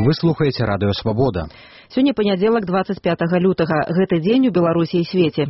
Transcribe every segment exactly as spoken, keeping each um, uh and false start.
Вы слухаеце радыё Свабода. Сёння панядзелак двадцать пятага лютага. Гэты дзень у Беларусі і свеце.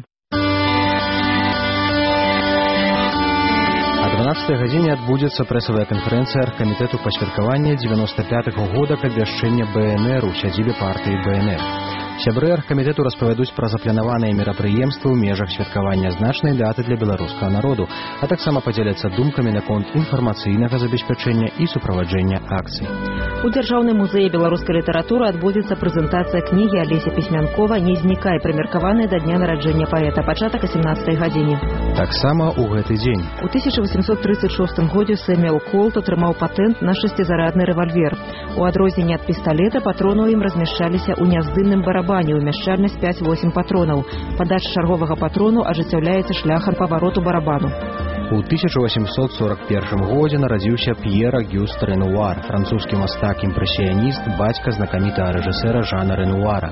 О дванаццатай гадзіне адбудзецца прэсавая канферэнцыя аргкамітэту па святкаванні дзевяноста пятага года к абвяшчэння Бэ Эн Эр у сядзібе партыі Бэ Эн Эр. Сябры аргкамітэту распавядуць пра запланаваныя мерапрыемствы ў межах святкавання значнай даты для беларускага народу, а таксама падзеляцца думкамі наконт інфармацыйнага забеспячэння і суправаджэння акцый. У Дзяржаўным музеі беларускай літаратуры адбудзецца прэзентацыя кнігі Алесі Пісьмянкова «Не знікай», прымеркаваная да дня нараджэння паэта, пачатак о семнаццатай гадзіне. Таксама ў гэты дзень. У тысяча восемьсот тридцать шостым годзе Сэмюэл Колт атрымаў патэнт на шасцізарадны рэвальвер. У адрозненне ад пісталета патроны ў ім размяшчаліся ў няздымным барабане, ўмяшчальнасць пяць-восем патронаў. Падача чарговага патрону ажыццяўляецца шляхам павароту барабану. У тысяча восемьсот сорок первым годзе нарадзіўся П'ер Агюст Рэнуар, французскі мастак-імпрэсіяніст, бацька знакамітага рэжысэра Жана Рэнуара.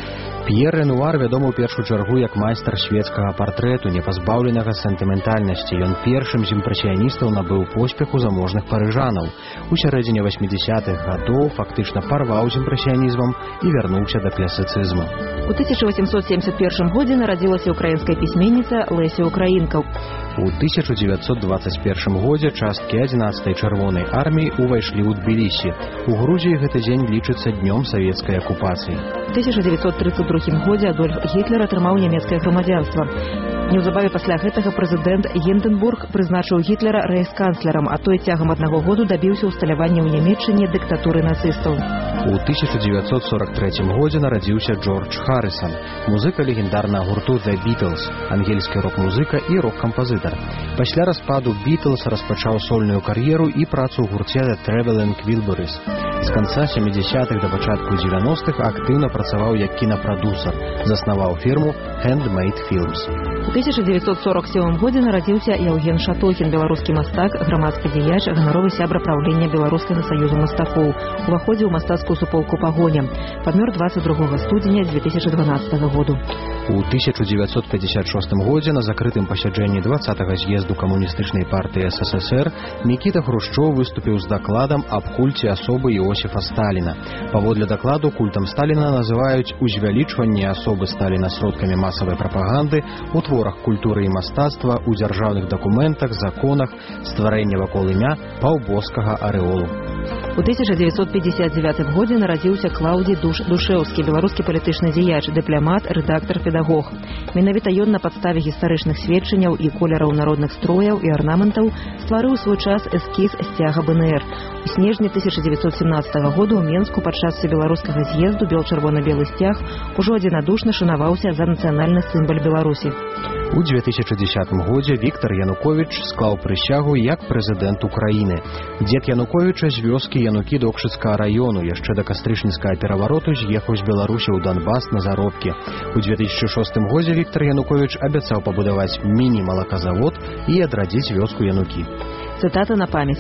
П'ер Рэнуар вядомы ў першую чаргу як майстар шведскага партрэту, не пазбаўленага сентыментальнасці. Ён першым з імпрэсіяністаў набыў поспеху заможных парыжанаў. У сярэдзіне васьмідзясятых гадоў фактычна парваў з імпрэсіянізмам і вярнуўся да класіцызму. У тысяча восемьсот семьдесят первым годзе нарадзілася украінская пісьменніца Леся Украінка. У тысяча девятьсот двадцать первым годзе часткі адзінаццатай чырвонай арміі ўвайшлі ў Тбілісі. У Грузіі гэты дзень лічыцца днём савецкай акупацыі. У тысяча девятьсот тридцать другім годзе Адольф Гітлер атрымаў нямецкае грамадзянства. Неўзабаве пасля гэтага прэзідэнт Гіндэнбург прызначыў Гітлера рэйхсканцлерам, а той цягам аднаго году дабіўся ўсталявання ў Нямецчыне дыктатуры нацыстаў. У тысяча девятьсот сорок третьем годзе нарадзіўся Джордж Харрісон, музыка легендарнага гурту The Beatles, ангельскі рок-музыка і рок-кампазітар. Пасля распаду Beatles распачаў сольную кар'еру і працу ў гурце The Traveling Wilburys. З канца сямідзясятых да пачатку дзевяностых актыўна працаваў як кінапрадусер, заснаваў фірму Handmade Films. У тысяча девятьсот сорок сёмым годзе нарадзіўся Яўген Шатохін, беларускі мастак, грамадскі дзеяч, ганаровы сябра праўлення Беларускага саюза мастакоў. Уваходзіў у мастацкую суполку «Пагоня». Памёр двадцать другога студзеня две тысячи дванаццатага году. У тысяча девятьсот пятьдесят шостым годзе на закрытым пасяджэнні двадцатага з'езду камуністычнай партыі Эс Эс Эс Эр Мікіта Хрушчоў выступіў з дакладам аб кульце асобы Іосіфа Сталіна. Паводле дакладу культам Сталіна называюць узвялічванне асобы Сталіна сродкамі масавай прапаганды, у творах культуры і мастацтва, у дзяржаўных дакументах, законах, стварэнне вакол імя паўбоскага арэолу. У тысяча девятьсот пятьдесят девятым годзе нарадзіўся Клаўдзій Душ Душэўскі, беларускі палітычны дзеяч, дыпламат, рэдактар, педагог. Менавіта ён на падставе гістарычных сведчанняў і колераў народных строяў і арнаментаў стварыў свой час эскіз сцяга Бэ Эн Эр. У снежні тысяча девятьсот семнадцатага года ў Менску падчас беларускага з'езду бел-чырвона-белы сцяг ужо адзінадушна шанаваўся за нацыянальны сімвал Беларусі. У две тысячи десятым годзе Віктор Януковіч склаў прысягу як прэзідэнт Украіны. Дзед Януковіча з вёскі Янукі Докшыцкага раёну яшчэ да кастрычніцкага перавароту з'ехаў з Беларусі ў Донбас на заробкі. У две тысячи шостым годзе Віктор Януковіч абяцаў пабудаваць міні-малаказавод і адрадзіць вёску Янукі. Цытата на памяць.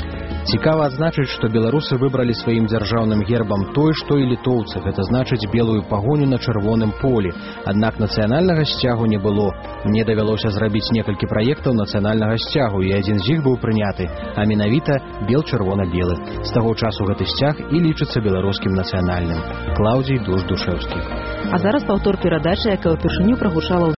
Цікава адзначыць, што беларусы выбралі сваім дзяржаўным гербам той, што і літоўцы, гэта значыць белую пагоню на чырвоным полі. Аднак нацыянальнага сцягу не было. Мне давялося зрабіць некалькі праектаў нацыянальнага сцягу, і адзін з іх быў прыняты, а менавіта бел-чырвона-белы. З таго часу гэты сцяг і лічыцца беларускім нацыянальным. Клаўдзій Душ Душэўскі. А зараз паўтор перадачы, якая ўпершыню прагучала